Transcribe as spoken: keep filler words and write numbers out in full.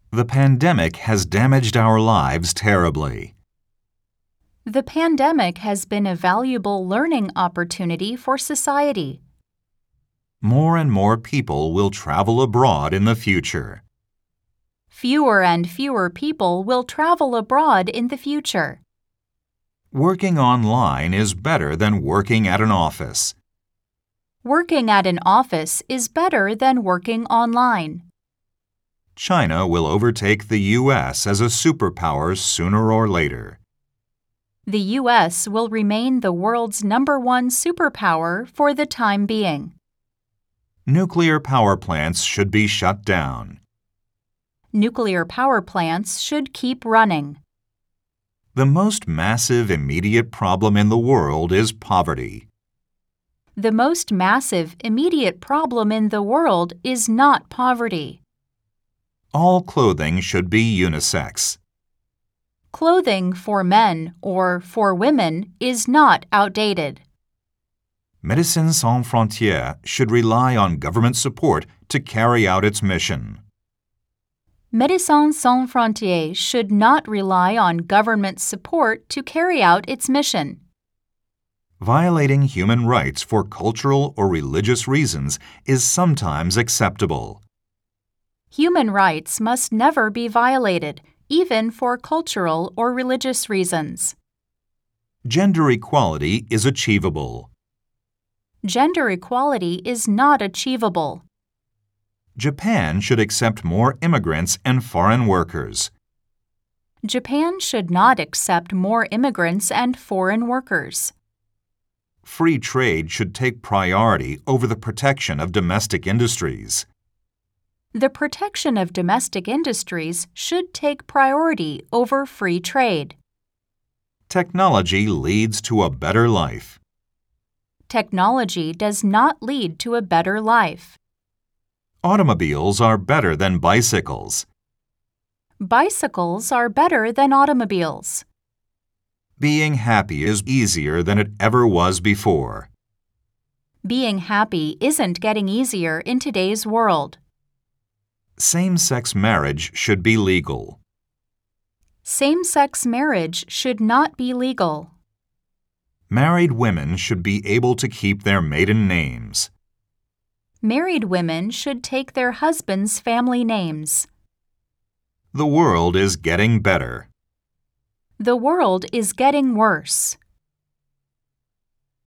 The pandemic has damaged our lives terribly. The pandemic has been a valuable learning opportunity for society. More and more people will travel abroad in the future. Fewer and fewer people will travel abroad in the future. Working online is better than working at an office. Working at an office is better than working online. China will overtake the U S as a superpower sooner or later. The U S will remain the world's number one superpower for the time being. Nuclear power plants should be shut down. Nuclear power plants should keep running. The most massive immediate problem in the world is poverty. The most massive immediate problem in the world is not poverty. All clothing should be unisex. Clothing for men or for women is not outdated. Médecins Sans Frontières should rely on government support to carry out its mission. Médecins Sans Frontières should not rely on government support to carry out its mission. Violating human rights for cultural or religious reasons is sometimes acceptable. Human rights must never be violated, even for cultural or religious reasons. Gender equality is achievable. Gender equality is not achievable. Japan should accept more immigrants and foreign workers. Japan should not accept more immigrants and foreign workers. Free trade should take priority over the protection of domestic industries. The protection of domestic industries should take priority over free trade. Technology leads to a better life. Technology does not lead to a better life. Automobiles are better than bicycles. Bicycles are better than automobiles. Being happy is easier than it ever was before. Being happy isn't getting easier in today's world. Same-sex marriage should be legal. Same-sex marriage should not be legal. Married women should be able to keep their maiden names. Married women should take their husbands' family names. The world is getting better. The world is getting worse.